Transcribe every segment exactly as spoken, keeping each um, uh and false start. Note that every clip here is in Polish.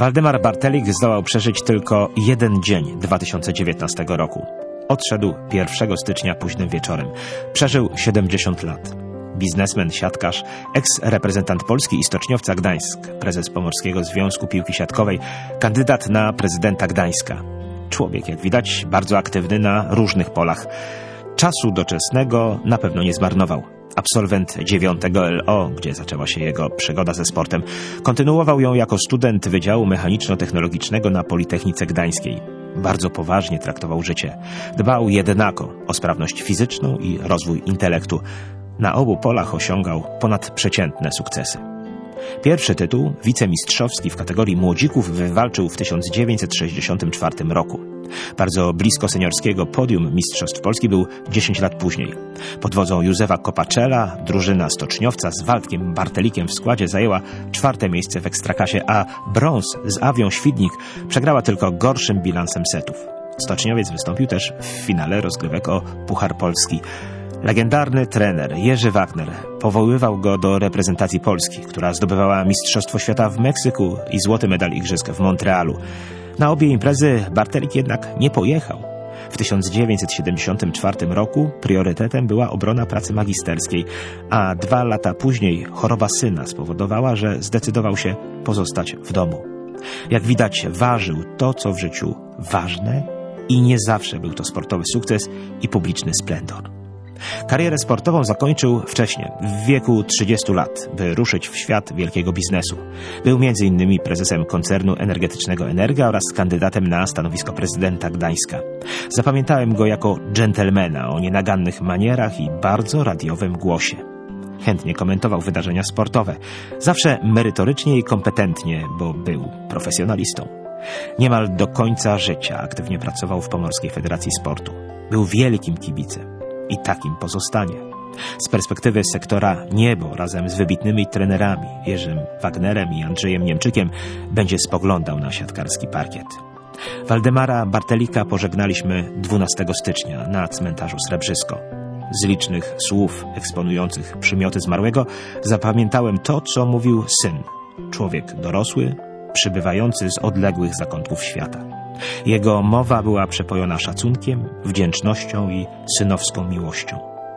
Waldemar Bartelik zdołał przeżyć tylko jeden dzień dwa tysiące dziewiętnastego roku. Odszedł pierwszego stycznia późnym wieczorem. Przeżył siedemdziesiąt lat. Biznesmen, siatkarz, eks-reprezentant Polski i stoczniowca Gdańsk, prezes Pomorskiego Związku Piłki Siatkowej, kandydat na prezydenta Gdańska. Człowiek, jak widać, bardzo aktywny na różnych polach. Czasu doczesnego na pewno nie zmarnował. Absolwent dziewiątego L O, gdzie zaczęła się jego przygoda ze sportem, kontynuował ją jako student Wydziału Mechaniczno-Technologicznego na Politechnice Gdańskiej. Bardzo poważnie traktował życie. Dbał jednako o sprawność fizyczną i rozwój intelektu. Na obu polach osiągał ponadprzeciętne sukcesy. Pierwszy tytuł, wicemistrzowski w kategorii młodzików, wywalczył w tysiąc dziewięćset sześćdziesiątym czwartym roku. Bardzo blisko seniorskiego podium Mistrzostw Polski był dziesięć lat później. Pod wodzą Józefa Kopaczela drużyna stoczniowca z Waldkiem Bartelikiem w składzie zajęła czwarte miejsce w Ekstraklasie, a brąz z Awią Świdnik przegrała tylko gorszym bilansem setów. Stoczniowiec wystąpił też w finale rozgrywek o Puchar Polski. Legendarny trener Jerzy Wagner powoływał go do reprezentacji Polski, która zdobywała Mistrzostwo Świata w Meksyku i złoty medal igrzysk w Montrealu. Na obie imprezy Bartelik jednak nie pojechał. W tysiąc dziewięćset siedemdziesiątym czwartym roku priorytetem była obrona pracy magisterskiej, a dwa lata później choroba syna spowodowała, że zdecydował się pozostać w domu. Jak widać, ważył to, co w życiu ważne, i nie zawsze był to sportowy sukces i publiczny splendor. Karierę sportową zakończył wcześnie, w wieku trzydziestu lat, by ruszyć w świat wielkiego biznesu. Był między innymi prezesem koncernu energetycznego Energa oraz kandydatem na stanowisko prezydenta Gdańska. Zapamiętałem go jako dżentelmena o nienagannych manierach i bardzo radiowym głosie. Chętnie komentował wydarzenia sportowe, zawsze merytorycznie i kompetentnie, bo był profesjonalistą. Niemal do końca życia aktywnie pracował w Pomorskiej Federacji Sportu. Był wielkim kibicem. I takim pozostanie. Z perspektywy sektora niebo razem z wybitnymi trenerami Jerzym Wagnerem i Andrzejem Niemczykiem będzie spoglądał na siatkarski parkiet. Waldemara Bartelika pożegnaliśmy dwunastego stycznia na cmentarzu Srebrzysko. Z licznych słów eksponujących przymioty zmarłego zapamiętałem to, co mówił syn, człowiek dorosły, przybywający z odległych zakątków świata. Jego mowa była przepojona szacunkiem, wdzięcznością i synowską miłością.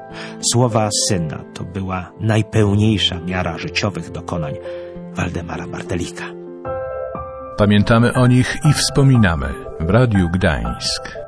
Słowa syna to była najpełniejsza miara życiowych dokonań Waldemara Bartelika. Pamiętamy o nich i wspominamy w Radiu Gdańsk.